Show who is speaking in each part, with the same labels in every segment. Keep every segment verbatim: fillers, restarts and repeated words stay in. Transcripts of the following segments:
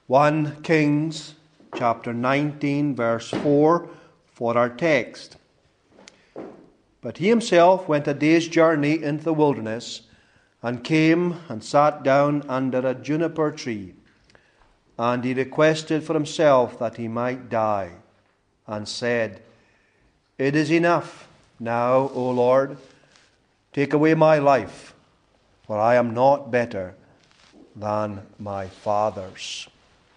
Speaker 1: First Kings chapter nineteen, verse four, for our text. But he himself went a day's journey into the wilderness, and came and sat down under a juniper tree. And he requested for himself that he might die, and said, It is enough now, O Lord, take away my life, for I am not better than my fathers.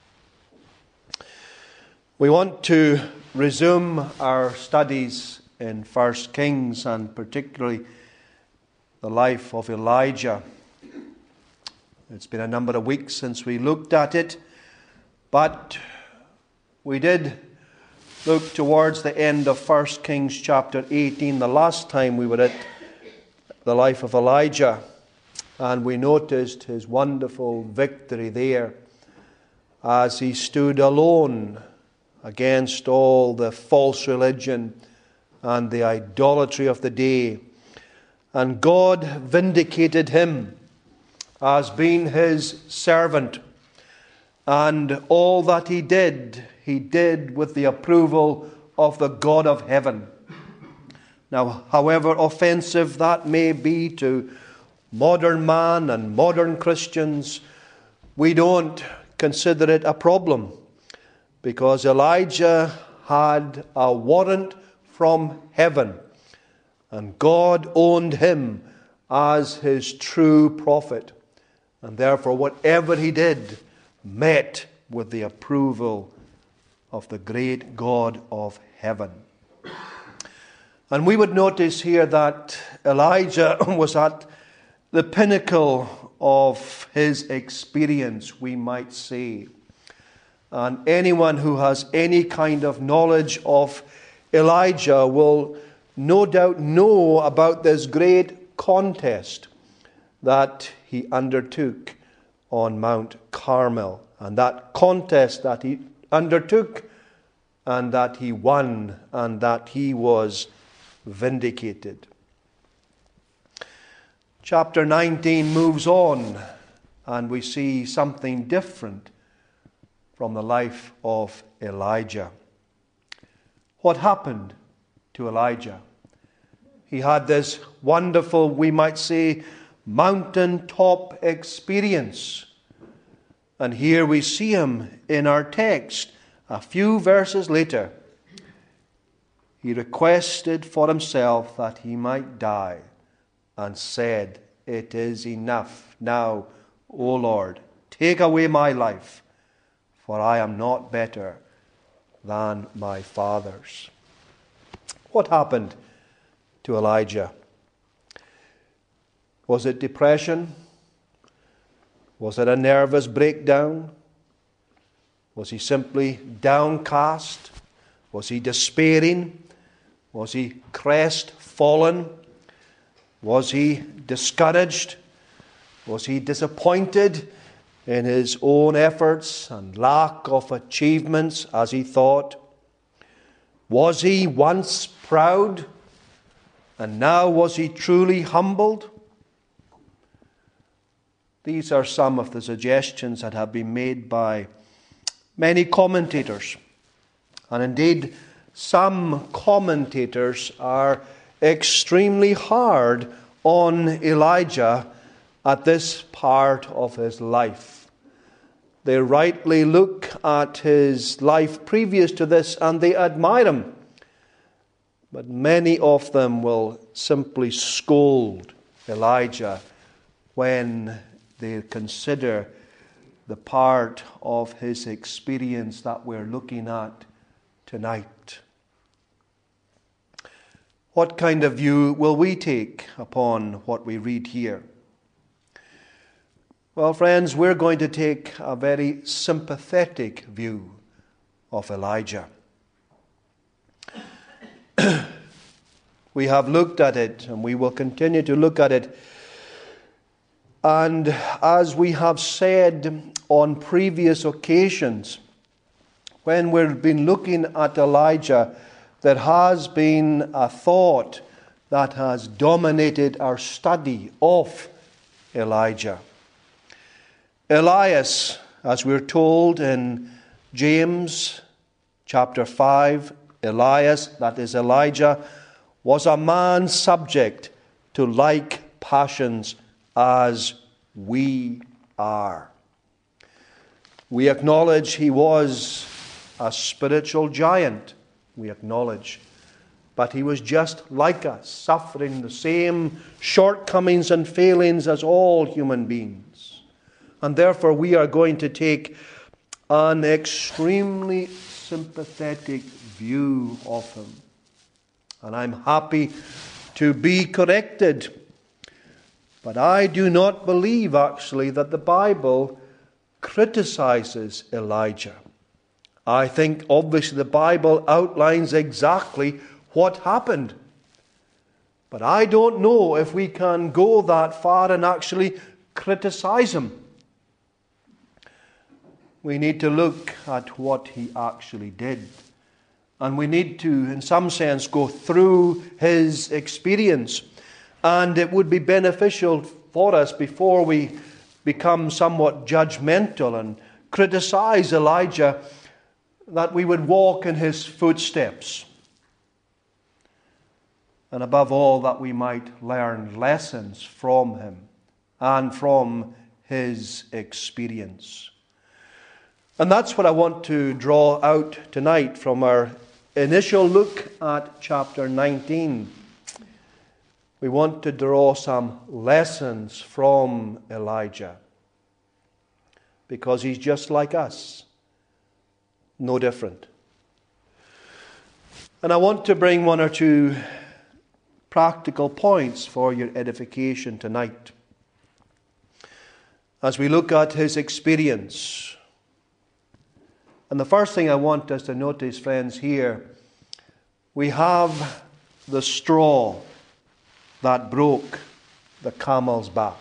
Speaker 1: We want to resume our studies in First Kings, and particularly the life of Elijah. It's been a number of weeks since we looked at it, but we did look towards the end of First Kings chapter eighteen, the last time we were at the life of Elijah, and we noticed his wonderful victory there as he stood alone against all the false religion and the idolatry of the day. And God vindicated him as being his servant. And all that he did, he did with the approval of the God of heaven. Now, however offensive that may be to modern man and modern Christians, we don't consider it a problem, because Elijah had a warrant from heaven, and God owned him as his true prophet, and therefore whatever he did met with the approval of the great God of heaven. And we would notice here that Elijah was at the pinnacle of his experience, we might say. And anyone who has any kind of knowledge of Elijah will no doubt know about this great contest that he undertook on Mount Carmel. And that contest that he undertook, and that he won, and that he was vindicated. Chapter nineteen moves on, and we see something different from the life of Elijah. What happened to Elijah? He had this wonderful, we might say, mountaintop experience. And here we see him in our text, a few verses later. He requested for himself that he might die, and said, It is enough now, O Lord, take away my life, for I am not better than my fathers. What happened to Elijah? Was it depression? Was it a nervous breakdown? Was he simply downcast? Was he despairing? Was he crestfallen? Was he discouraged? Was he disappointed in his own efforts and lack of achievements as he thought? Was he once proud, and now was he truly humbled? These are some of the suggestions that have been made by many commentators. And indeed, some commentators are extremely hard on Elijah at this part of his life. They rightly look at his life previous to this and they admire him. But many of them will simply scold Elijah when they consider the part of his experience that we're looking at tonight. What kind of view will we take upon what we read here? Well, friends, we're going to take a very sympathetic view of Elijah. We have looked at it, and we will continue to look at it. And as we have said on previous occasions, when we've been looking at Elijah, there has been a thought that has dominated our study of Elijah. Elias, As we're told in James chapter five, Elias, that is Elijah, was a man subject to like passions as we are. We acknowledge he was a spiritual giant, we acknowledge. But he was just like us, suffering the same shortcomings and failings as all human beings. And therefore we are going to take an extremely sympathetic view of him. And I'm happy to be corrected. But I do not believe, actually, that the Bible criticizes Elijah. I think, obviously, the Bible outlines exactly what happened. But I don't know if we can go that far and actually criticize him. We need to look at what he actually did. And we need to, in some sense, go through his experience. And it would be beneficial for us before we become somewhat judgmental and criticize Elijah that we would walk in his footsteps. And above all, that we might learn lessons from him and from his experience. And that's what I want to draw out tonight from our initial look at chapter nineteen. We want to draw some lessons from Elijah, because he's just like us, no different. And I want to bring one or two practical points for your edification tonight. As we look at his experience. And the first thing I want us to notice, friends, here, we have the straw that broke the camel's back.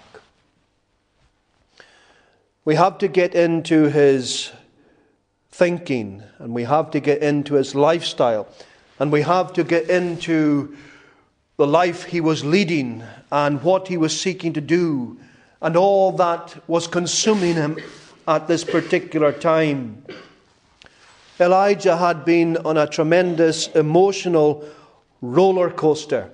Speaker 1: We have to get into his thinking, and we have to get into his lifestyle, and we have to get into the life he was leading and what he was seeking to do and all that was consuming him at this particular time. Elijah had been on a tremendous emotional roller coaster.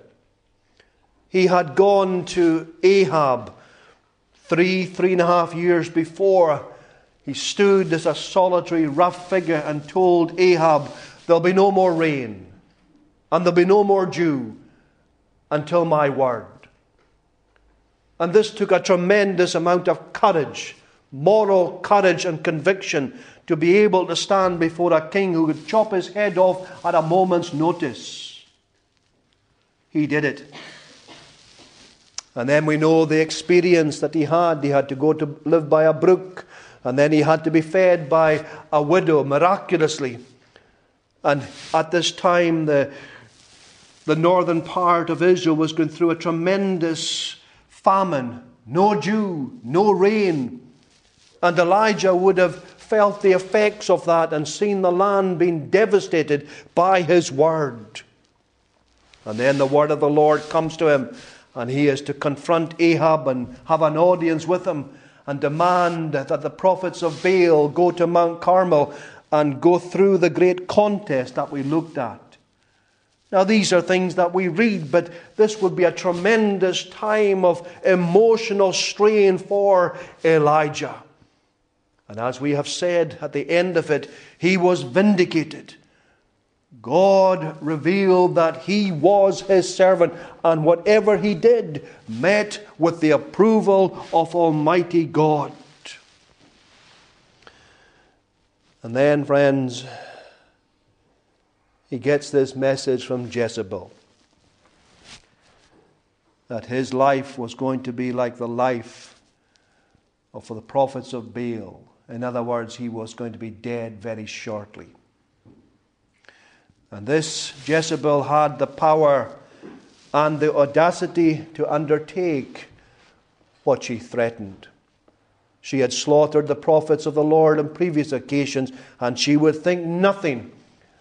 Speaker 1: He had gone to Ahab three, three and a half years before. He stood as a solitary, rough figure and told Ahab, there'll be no more rain and there'll be no more dew until my word. And this took a tremendous amount of courage, moral courage and conviction, to be able to stand before a king who could chop his head off at a moment's notice. He did it. And then we know the experience that he had. He had to go to live by a brook, and then he had to be fed by a widow miraculously. And at this time, the, the northern part of Israel was going through a tremendous famine. No dew, no rain. And Elijah would have felt the effects of that and seen the land being devastated by his word. And then the word of the Lord comes to him, and he is to confront Ahab and have an audience with him and demand that the prophets of Baal go to Mount Carmel and go through the great contest that we looked at. Now, these are things that we read, but this would be a tremendous time of emotional strain for Elijah. And as we have said at the end of it, he was vindicated. God revealed that he was his servant, and whatever he did met with the approval of Almighty God. And then, friends, he gets this message from Jezebel that his life was going to be like the life of the prophets of Baal. In other words, he was going to be dead very shortly. And this Jezebel had the power and the audacity to undertake what she threatened. She had slaughtered the prophets of the Lord on previous occasions, and she would think nothing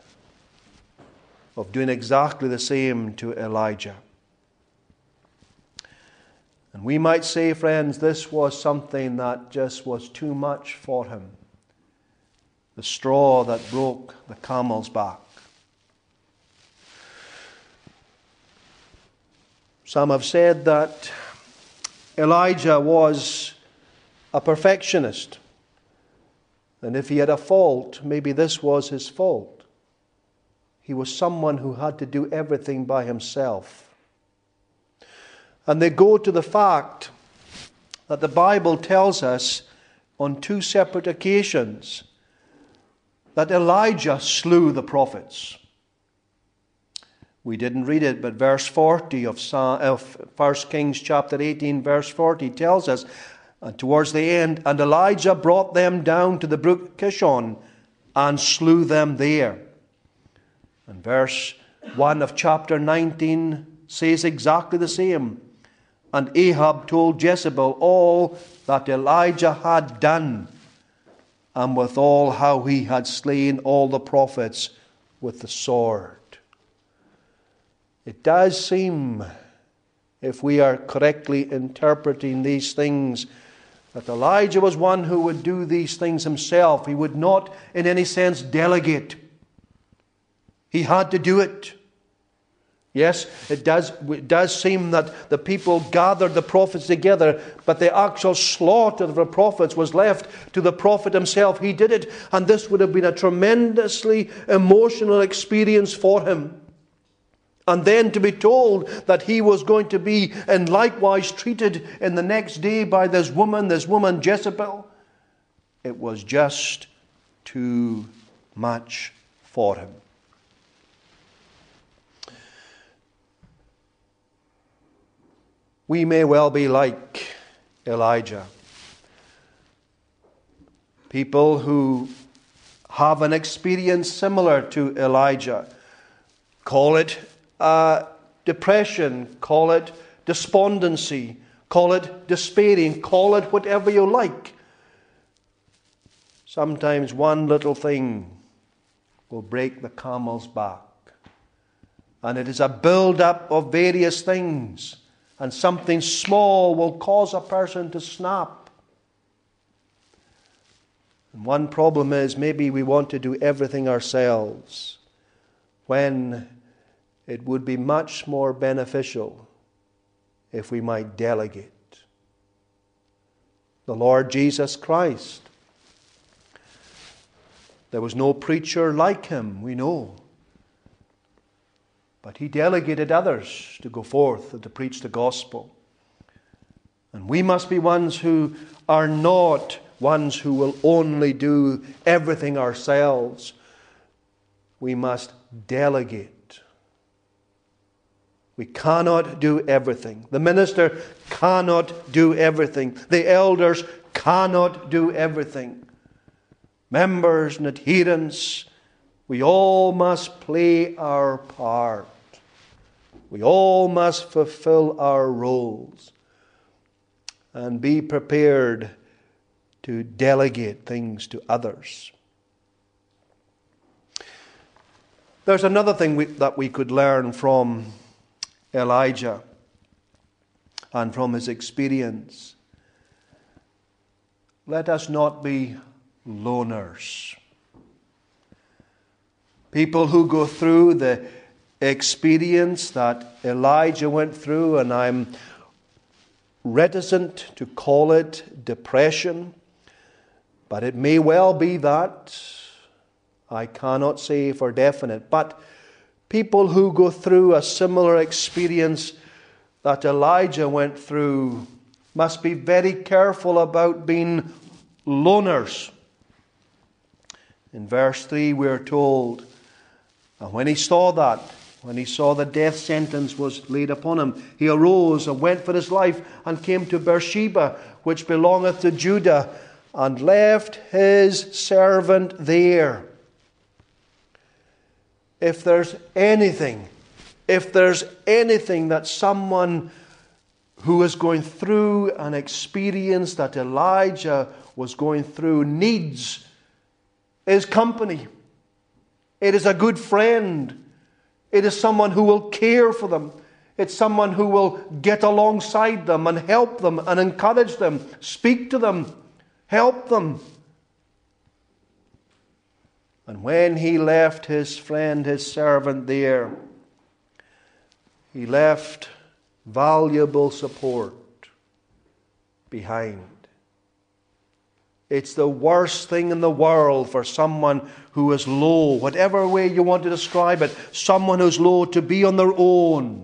Speaker 1: of doing exactly the same to Elijah. And we might say, friends, this was something that just was too much for him. the straw that broke the camel's back. Some have said that Elijah was a perfectionist, and if he had a fault, maybe this was his fault. He was someone who had to do everything by himself. And they go to the fact that the Bible tells us on two separate occasions that Elijah slew the prophets. We didn't read it, but verse forty of First Kings chapter eighteen, verse forty tells us, and towards the end, and Elijah brought them down to the brook Kishon and slew them there. And verse one of chapter nineteen says exactly the same. And Ahab told Jezebel all that Elijah had done, and withal how he had slain all the prophets with the sword. It does seem, if we are correctly interpreting these things, that Elijah was one who would do these things himself. He would not, in any sense, delegate. He had to do it. Yes, it does, it does seem that the people gathered the prophets together, but the actual slaughter of the prophets was left to the prophet himself. He did it, and this would have been a tremendously emotional experience for him. And then to be told that he was going to be and likewise treated in the next day by this woman, this woman Jezebel, it was just too much for him. We may well be like Elijah. People who have an experience similar to Elijah. Call it uh, depression, call it despondency, call it despairing, call it whatever you like. Sometimes one little thing will break the camel's back. And it is a build-up of various things. And something small will cause a person to snap. And one problem is maybe we want to do everything ourselves, when it would be much more beneficial if we might delegate. The Lord Jesus Christ, there was no preacher like him, we know. But he delegated others to go forth and to preach the gospel. And we must be ones who are not ones who will only do everything ourselves. We must delegate. We cannot do everything. The minister cannot do everything. The elders cannot do everything. Members and adherents, we all must play our part. We all must fulfill our roles and be prepared to delegate things to others. There's another thing we, that we could learn from Elijah and from his experience. Let us not be loners. People who go through the experience that Elijah went through, and I'm reticent to call it depression, but it may well be that. I cannot say for definite. But people who go through a similar experience that Elijah went through must be very careful about being loners. In verse three we are told, and when he saw that, when he saw the death sentence was laid upon him, he arose and went for his life and came to Beersheba, which belongeth to Judah, and left his servant there. If there's anything, if there's anything that someone who is going through an experience that Elijah was going through needs, is company. It is a good friend. It is someone who will care for them. It's someone who will get alongside them and help them and encourage them, speak to them, help them. And when he left his friend, his servant there, he left valuable support behind. It's the worst thing in the world for someone who is low, whatever way you want to describe it, someone who's low, to be on their own.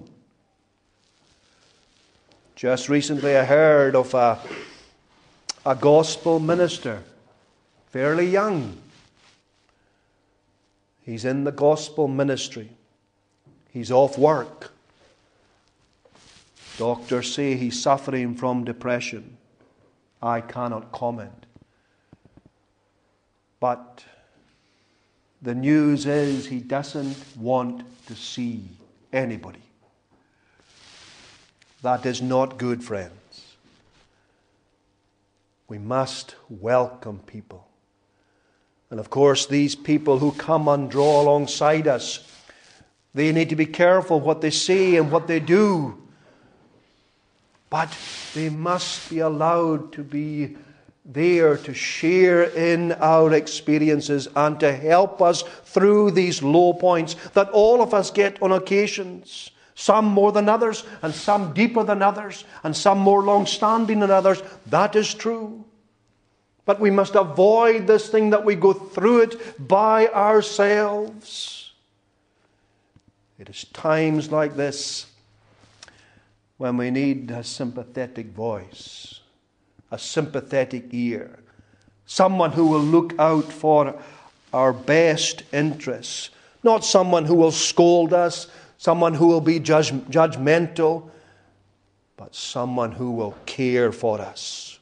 Speaker 1: Just recently I heard of a, a gospel minister, fairly young. He's in the gospel ministry. He's off work. Doctors say he's suffering from depression. I cannot comment. But the news is he doesn't want to see anybody. That is not good, friends. We must welcome people. And of course, these people who come and draw alongside us, they need to be careful what they say and what they do. But they must be allowed to be there to share in our experiences and to help us through these low points that all of us get on occasions. Some more than others, and some deeper than others, and some more long-standing than others. That is true. But we must avoid this thing that we go through it by ourselves. It is times like this when we need a sympathetic voice, a sympathetic ear, someone who will look out for our best interests, not someone who will scold us, someone who will be judge, judgmental, but someone who will care for us.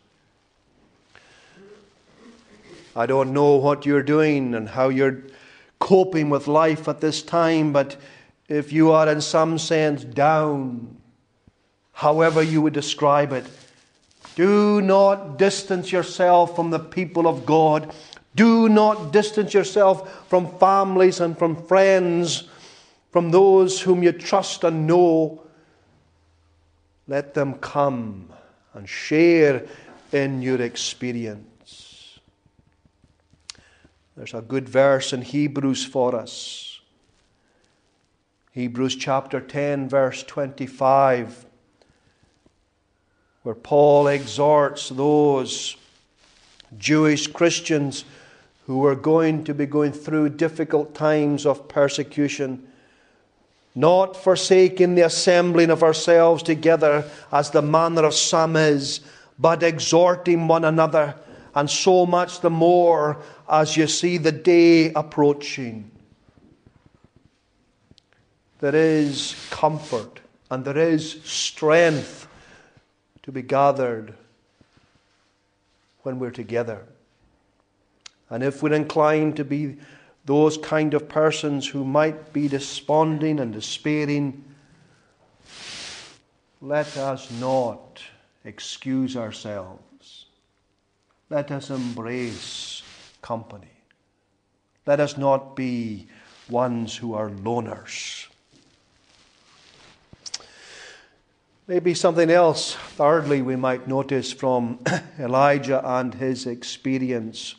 Speaker 1: I don't know what you're doing and how you're coping with life at this time, but if you are in some sense down, however you would describe it, do not distance yourself from the people of God. Do not distance yourself from families and from friends, from those whom you trust and know. Let them come and share in your experience. There's a good verse in Hebrews for us. Hebrews chapter ten, verse twenty-five. Where Paul exhorts those Jewish Christians who are going to be going through difficult times of persecution, not forsaking the assembling of ourselves together as the manner of some is, but exhorting one another, and so much the more as you see the day approaching. There is comfort and there is strength to be gathered when we're together. And if we're inclined to be those kind of persons who might be desponding and despairing, let us not excuse ourselves. Let us embrace company. Let us not be ones who are loners. Maybe something else, thirdly, we might notice from Elijah and his experience.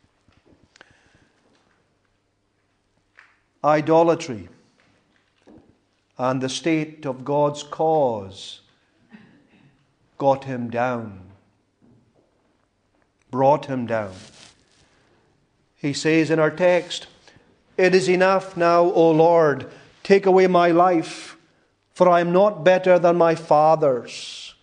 Speaker 1: Idolatry and the state of God's cause got him down, brought him down. He says in our text, "It is enough now, O Lord, take away my life, for I am not better than my fathers."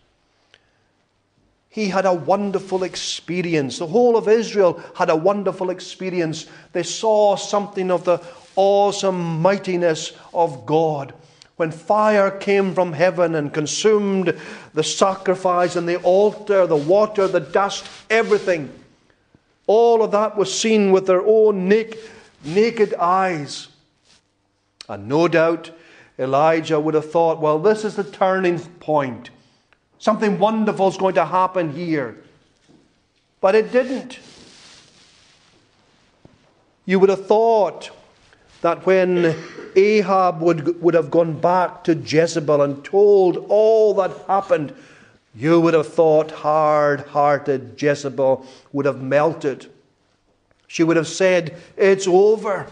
Speaker 1: He had a wonderful experience. The whole of Israel had a wonderful experience. They saw something of the awesome mightiness of God. When fire came from heaven and consumed the sacrifice and the altar, the water, the dust, everything. All of that was seen with their own naked eyes. And no doubt Elijah would have thought, well, this is the turning point. Something wonderful is going to happen here. But it didn't. You would have thought that when Ahab would, would have gone back to Jezebel and told all that happened, you would have thought hard-hearted Jezebel would have melted. She would have said, it's over.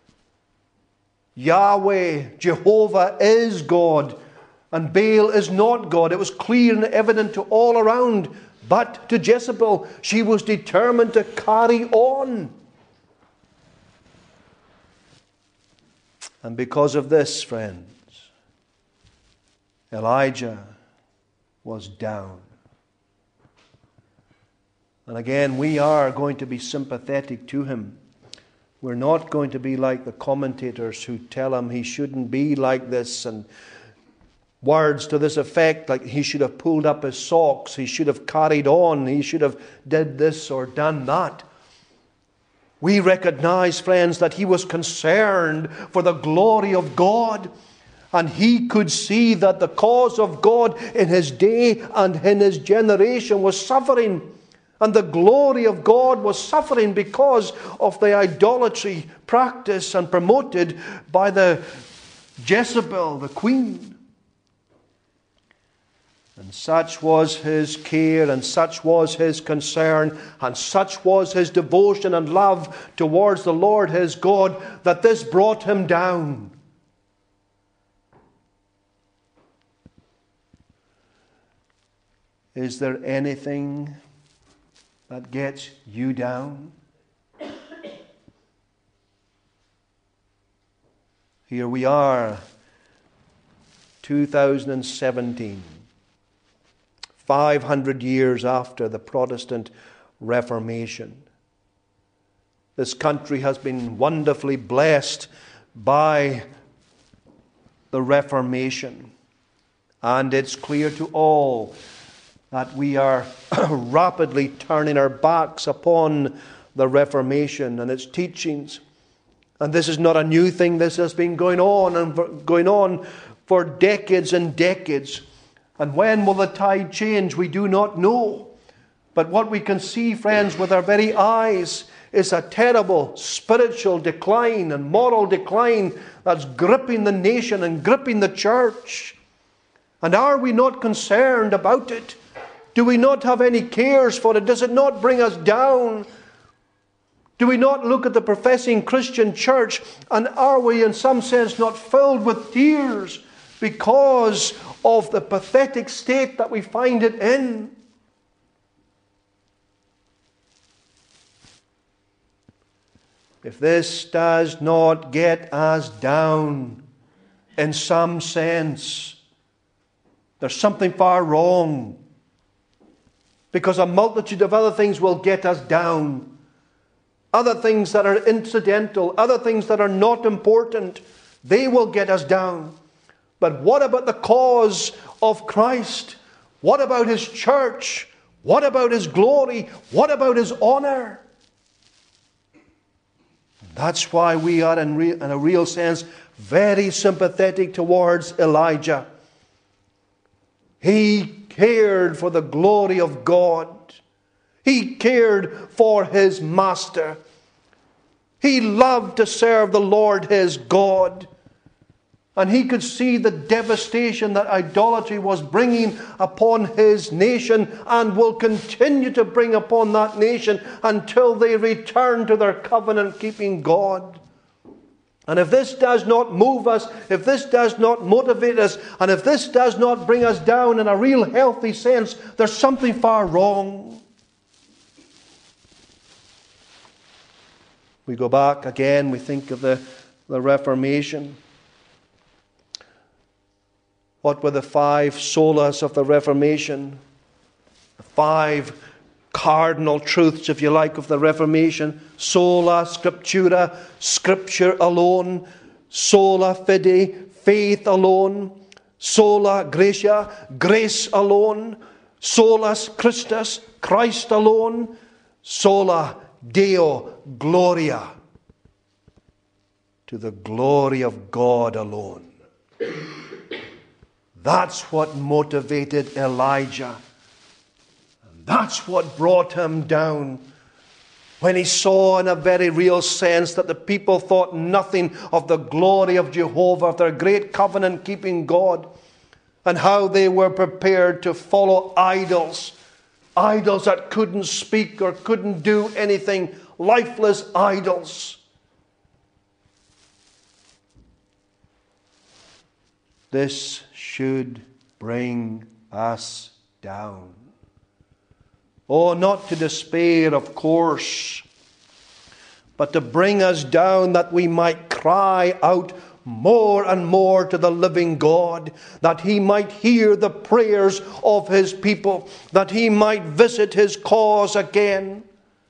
Speaker 1: Yahweh, Jehovah is God, and Baal is not God. It was clear and evident to all around. But to Jezebel, she was determined to carry on. And because of this, friends, Elijah was down. And again, we are going to be sympathetic to him. We're not going to be like the commentators who tell him he shouldn't be like this, and words to this effect, like he should have pulled up his socks, he should have carried on, he should have did this or done that. We recognize, friends, that he was concerned for the glory of God, and he could see that the cause of God in his day and in his generation was suffering. And the glory of God was suffering because of the idolatry practiced and promoted by the Jezebel, the queen. And such was his care, and such was his concern, and such was his devotion and love towards the Lord his God, that this brought him down. Is there anything that gets you down? Here we are, two thousand seventeen, five hundred years after the Protestant Reformation. This country has been wonderfully blessed by the Reformation, and it's clear to all that we are rapidly turning our backs upon the Reformation and its teachings. And this is not a new thing. This has been going on and going on for decades and decades. And when will the tide change? We do not know. But what we can see, friends, with our very eyes is a terrible spiritual decline and moral decline that's gripping the nation and gripping the church. And are we not concerned about it? Do we not have any cares for it? Does it not bring us down? Do we not look at the professing Christian church, and are we in some sense not filled with tears because of the pathetic state that we find it in? If this does not get us down in some sense, there's something far wrong. Because a multitude of other things will get us down. Other things that are incidental, other things that are not important, they will get us down. But what about the cause of Christ? What about his church? What about his glory? What about his honor? That's why we are in, re- in a real sense very sympathetic towards Elijah. He cared for the glory of God. He cared for his master. He loved to serve the Lord his God. And he could see the devastation that idolatry was bringing upon his nation and will continue to bring upon that nation until they return to their covenant-keeping God. And if this does not move us, if this does not motivate us, and if this does not bring us down in a real healthy sense, there's something far wrong. We go back again, we think of the, the Reformation. What were the five solas of the Reformation? The five cardinal truths, if you like, of the Reformation. Sola Scriptura, Scripture alone. Sola Fide, faith alone. Sola Gratia, grace alone. Solus Christus, Christ alone. Sola Deo Gloria, to the glory of God alone. That's what motivated Elijah. And that's what brought him down. When he saw in a very real sense that the people thought nothing of the glory of Jehovah, of their great covenant-keeping God, and how they were prepared to follow idols, idols that couldn't speak or couldn't do anything, lifeless idols. This should bring us down. Oh, not to despair, of course, but to bring us down that we might cry out more and more to the living God, that He might hear the prayers of His people, that He might visit His cause again.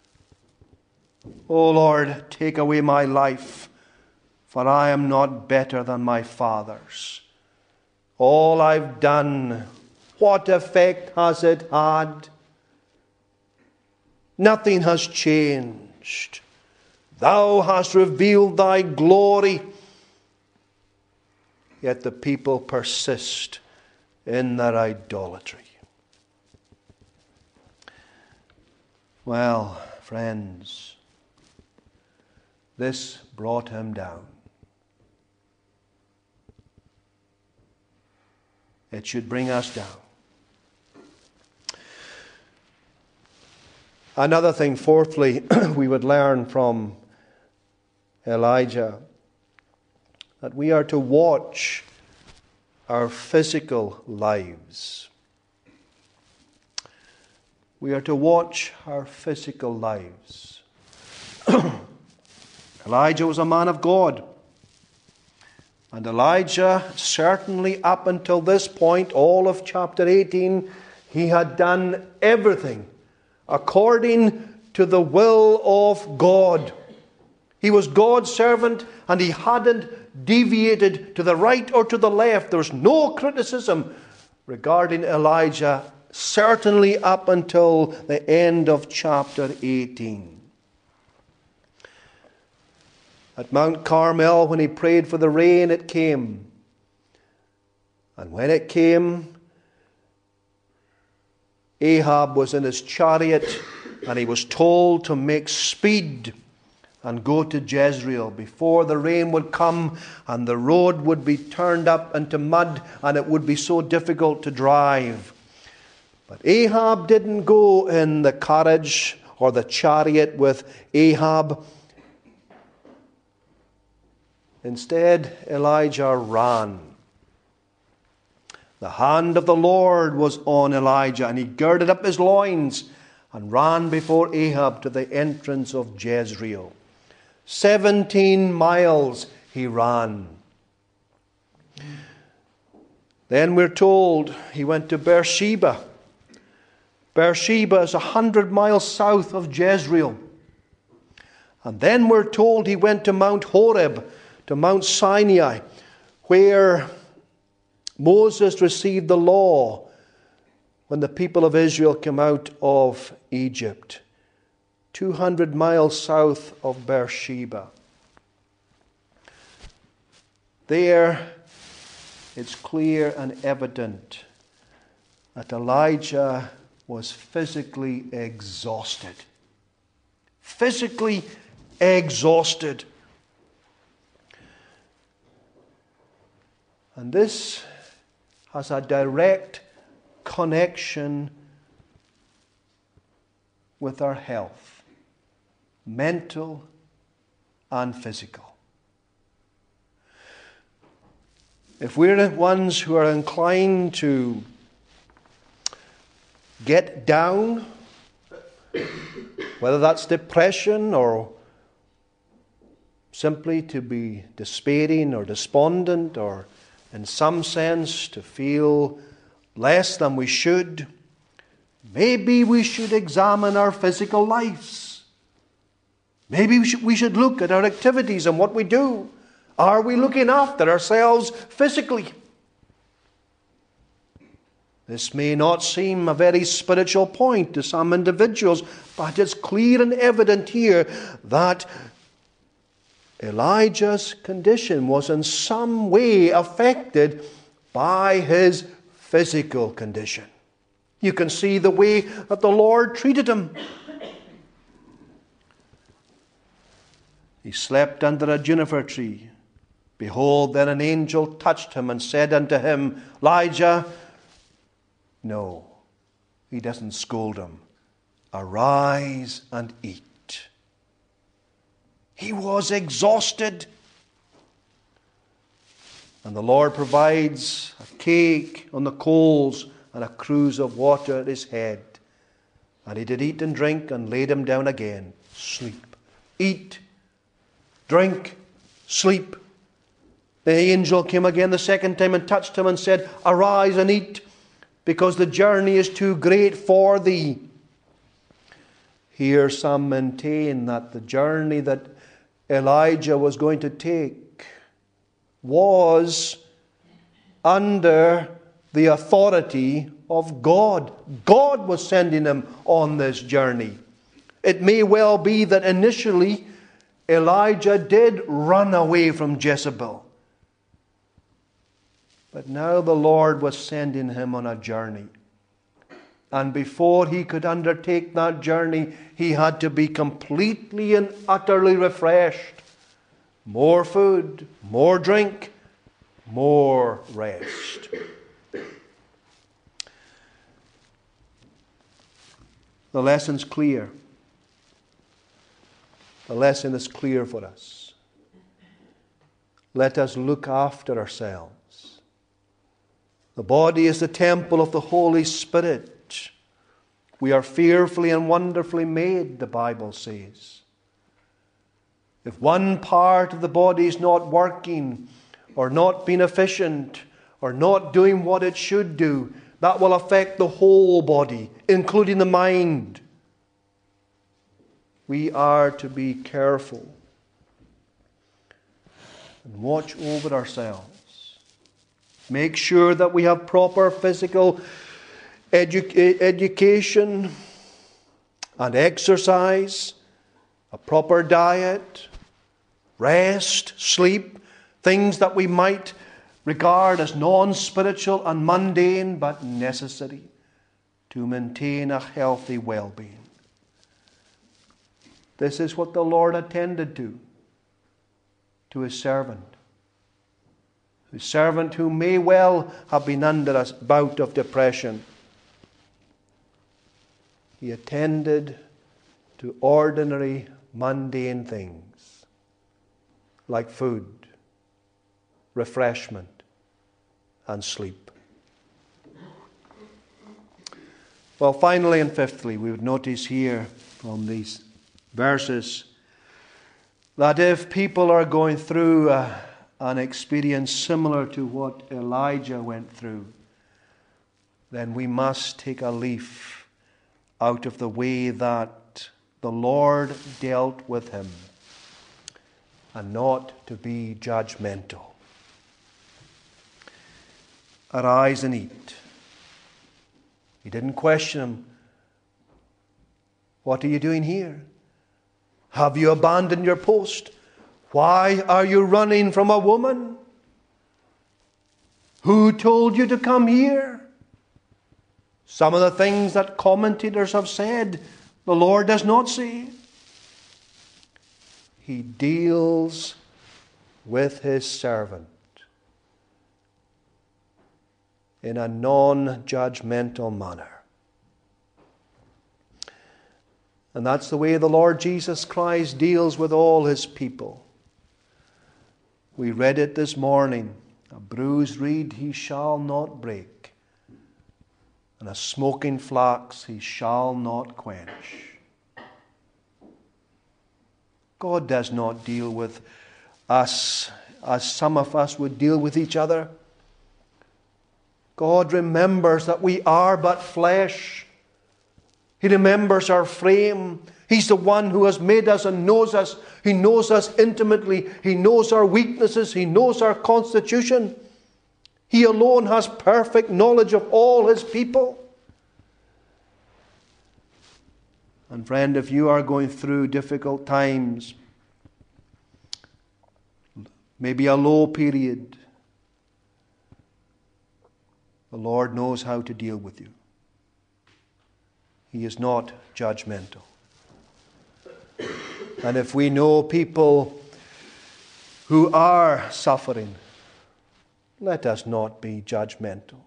Speaker 1: Oh Lord, take away my life, for I am not better than my fathers. All I've done, what effect has it had? Nothing has changed. Thou hast revealed thy glory, yet the people persist in their idolatry. Well, friends, this brought him down. It should bring us down. Another thing, fourthly, we would learn from Elijah, that we are to watch our physical lives. We are to watch our physical lives. Elijah was a man of God. And Elijah, certainly up until this point, all of chapter eighteen, he had done everything according to the will of God. He was God's servant, and he hadn't deviated to the right or to the left. There was no criticism regarding Elijah, certainly up until the end of chapter eighteen. At Mount Carmel, when he prayed for the rain, it came. And when it came, Ahab was in his chariot, and he was told to make speed and go to Jezreel before the rain would come and the road would be turned up into mud and it would be so difficult to drive. But Ahab didn't go in the carriage or the chariot with Ahab. Instead, Elijah ran. The hand of the Lord was on Elijah, and he girded up his loins and ran before Ahab to the entrance of Jezreel. Seventeen miles he ran. Then we're told he went to Beersheba. Beersheba is a hundred miles south of Jezreel. And then we're told he went to Mount Horeb, to Mount Sinai, where Moses received the law when the people of Israel came out of Egypt. two hundred miles south of Beersheba. There, it's clear and evident that Elijah was physically exhausted. Physically exhausted. And this has a direct connection with our health, mental and physical. If we're the ones who are inclined to get down, whether that's depression or simply to be despairing or despondent, or in some sense to feel less than we should, maybe we should examine our physical lives. Maybe we should, we should look at our activities and what we do. Are we looking after ourselves physically? This may not seem a very spiritual point to some individuals, but it's clear and evident here that Elijah's condition was in some way affected by his physical condition. You can see the way that the Lord treated him. He slept under a juniper tree. Behold, then an angel touched him and said unto him, Elijah, no, he doesn't scold him. Arise and eat. He was exhausted. And the Lord provides a cake on the coals and a cruse of water at his head. And he did eat and drink and laid him down again. Sleep. Eat, drink, sleep. The angel came again the second time and touched him and said, Arise and eat, because the journey is too great for thee. Here some maintain that the journey that Elijah was going to take was under the authority of God. God was sending him on this journey. It may well be that initially Elijah did run away from Jezebel. But now the Lord was sending him on a journey. And before he could undertake that journey, he had to be completely and utterly refreshed. More food, more drink, more rest. The lesson's clear. The lesson is clear for us. Let us look after ourselves. The body is the temple of the Holy Spirit. We are fearfully and wonderfully made, the Bible says. If one part of the body is not working, or not being efficient, or not doing what it should do, that will affect the whole body, including the mind. We are to be careful and watch over ourselves. Make sure that we have proper physical edu- education and exercise, a proper diet, rest, sleep, things that we might regard as non-spiritual and mundane, but necessary to maintain a healthy well-being. This is what the Lord attended to, to his servant. His servant who may well have been under a bout of depression. He attended to ordinary, mundane things like food, refreshment, and sleep. Well, finally and fifthly, we would notice here from these verses that if people are going through a an experience similar to what Elijah went through, then we must take a leaf out of the way that the Lord dealt with him, and not to be judgmental. Arise and eat. He didn't question him. What are you doing here? Have you abandoned your post? Why are you running from a woman? Who told you to come here? Some of the things that commentators have said, the Lord does not say. He deals with his servant in a non-judgmental manner. And that's the way the Lord Jesus Christ deals with all his people. We read it this morning. A bruised reed he shall not break, and a smoking flax he shall not quench. God does not deal with us as some of us would deal with each other. God remembers that we are but flesh. He remembers our frame. He's the one who has made us and knows us. He knows us intimately. He knows our weaknesses. He knows our constitution. He alone has perfect knowledge of all his people. And friend, if you are going through difficult times, maybe a low period, the Lord knows how to deal with you. He is not judgmental. And if we know people who are suffering, let us not be judgmental.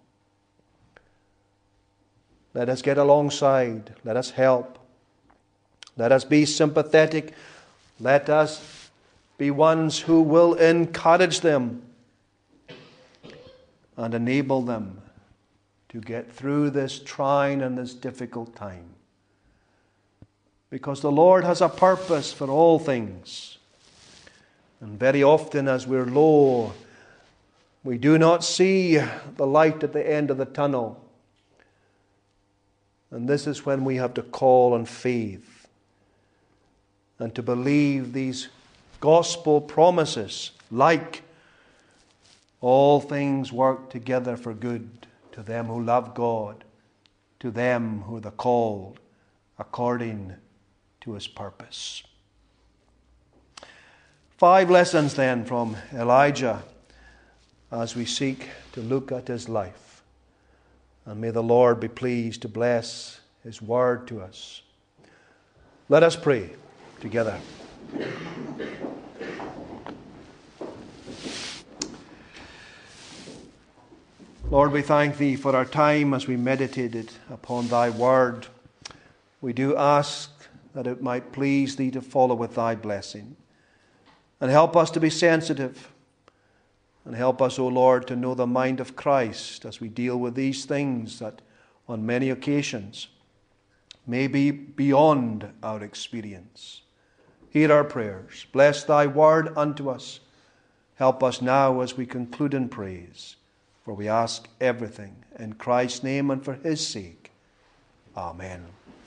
Speaker 1: Let us get alongside. Let us help. Let us be sympathetic. Let us be ones who will encourage them and enable them to get through this trying and this difficult time. Because the Lord has a purpose for all things. And very often as we're low, we do not see the light at the end of the tunnel. And this is when we have to call on faith and to believe these gospel promises, like all things work together for good to them who love God, to them who are the called according to His purpose. Five lessons then from Elijah as we seek to look at his life. And may the Lord be pleased to bless His word to us. Let us pray together. Lord, we thank Thee for our time as we meditated upon Thy word. We do ask that it might please Thee to follow with Thy blessing. And help us to be sensitive. And help us, O Lord, to know the mind of Christ as we deal with these things that on many occasions may be beyond our experience. Hear our prayers. Bless Thy word unto us. Help us now as we conclude in praise. For we ask everything in Christ's name and for His sake. Amen.